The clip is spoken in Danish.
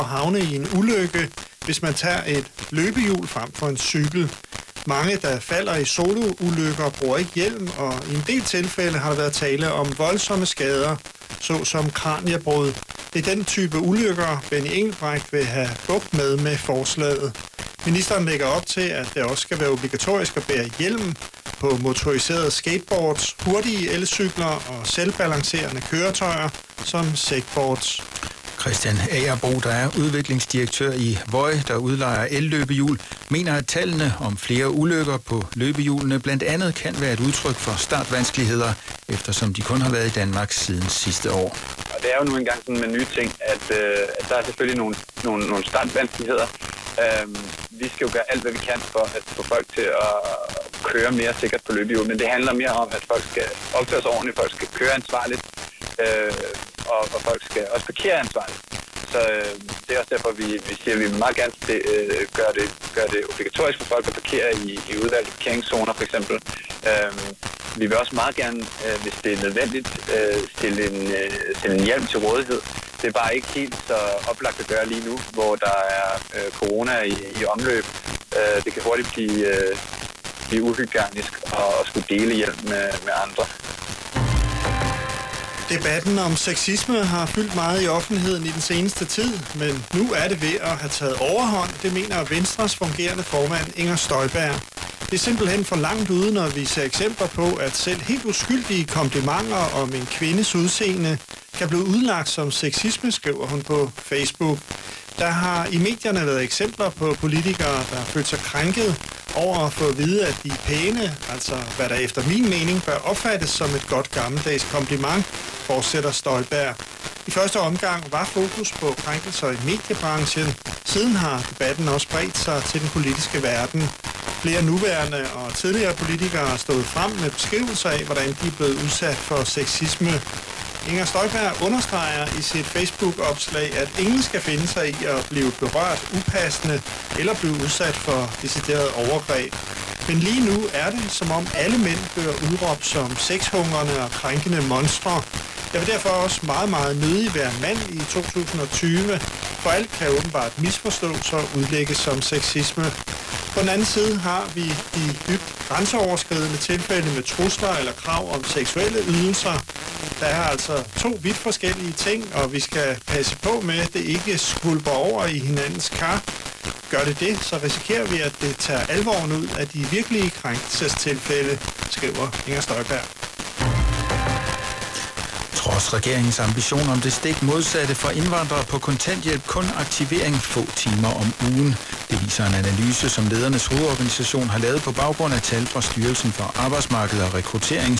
at havne i en ulykke, hvis man tager et løbehjul frem for en cykel. Mange, der falder i soloulykker, bruger ikke hjelm, og i en del tilfælde har der været tale om voldsomme skader, såsom kraniebrud. Det er den type ulykker, Benny Engelbrecht vil have bugt med forslaget. Ministeren lægger op til, at det også skal være obligatorisk at bære hjelm på motoriserede skateboards, hurtige elcykler og selvbalancerende køretøjer som segboards. Christian Agerbro, der er udviklingsdirektør i Voi, der udlejer elløbehjul, mener, at tallene om flere ulykker på løbehjulene blandt andet kan være et udtryk for startvanskeligheder, eftersom de kun har været i Danmark siden sidste år. Og det er jo nu engang sådan med nye ting, at der er selvfølgelig nogle startvanskeligheder. Vi skal jo gøre alt, hvad vi kan for at få folk til at køre mere sikkert på løbehjul, men det handler mere om, at folk skal opføre sig ordentligt, folk skal køre ansvarligt, og folk skal også parkere ansvarligt. Så det er også derfor, vi siger, at vi meget gerne gør det obligatorisk for folk at parkere i udvalgte parkeringszoner, for eksempel. Vi vil også meget gerne, hvis det er nødvendigt, stille en hjelm til rådighed. Det er bare ikke helt så oplagt at gøre lige nu, hvor der er corona i omløb. Det kan hurtigt blive uhygienisk at skulle dele hjelm med andre. Debatten om sexisme har fyldt meget i offentligheden i den seneste tid, men nu er det ved at have taget overhånd, det mener Venstres fungerende formand Inger Støjberg. Det er simpelthen for langt ude, når vi ser eksempler på, at selv helt uskyldige komplimenter om en kvindes udseende kan blive udlagt som sexisme, skriver hun på Facebook. Der har i medierne været eksempler på politikere, der har følt sig krænket over at få at vide, at de er pæne, altså hvad der efter min mening bør opfattes som et godt gammeldags kompliment, fortsætter Støjberg. I første omgang var fokus på krænkelser i mediebranchen. Siden har debatten også bredt sig til den politiske verden. Flere nuværende og tidligere politikere har stået frem med beskrivelser af, hvordan de er blevet udsat for sexisme. Inger Støjberg understreger i sit Facebook-opslag, at ingen skal finde sig i at blive berørt upassende eller blive udsat for decideret overgreb. Men lige nu er det, som om alle mænd bliver udråbt som sexhungrende og krænkende monstre. Jeg vil derfor også meget, meget nødig være mand i 2020, for alt kan åbenbart misforstås og udlægges som sexisme. På den anden side har vi de dybt grænseoverskridende tilfælde med trusler eller krav om seksuelle ydelser. Der er altså to vidt forskellige ting, og vi skal passe på med, at det ikke skvulper over i hinandens kar. Gør det, så risikerer vi, at det tager alvoren ud af de virkelige krænkelsestilfælde, skriver Inger Støjberg. Trods regeringens ambition om det stik modsatte for indvandrere på kontanthjælp, kun aktivering få timer om ugen. Det viser en analyse, som ledernes hovedorganisation har lavet på baggrund af tal fra Styrelsen for Arbejdsmarked og Rekruttering.